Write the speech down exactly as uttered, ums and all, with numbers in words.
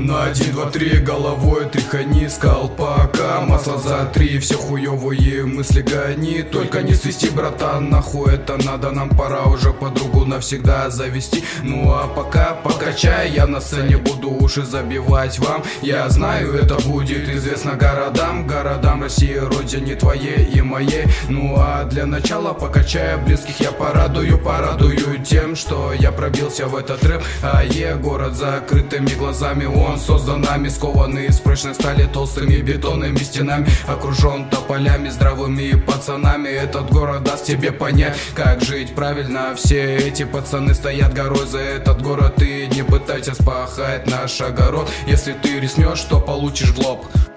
На один, два, три головой тряхани с колпака. Масло за три, все хуёвые мысли гони. Только не свисти, братан, нахуй это надо. Нам пора уже подругу навсегда завести. Ну а пока покачай, я на сцене буду уши забивать вам. Я знаю, это будет известно городам, городам России, родине твоей и моей. Ну а для начала покачая близких я порадую, порадую тем, что я пробился в этот рэп. А е город с закрытыми глазами, он создан нами, скованный из прочной стали, толстыми бетонными стенами, окружен тополями, здравыми пацанами. Этот город даст тебе понять, как жить правильно. Все эти пацаны стоят горой за этот город. Ты не пытайся спахать наш огород. Если ты рискнешь, то получишь в лоб.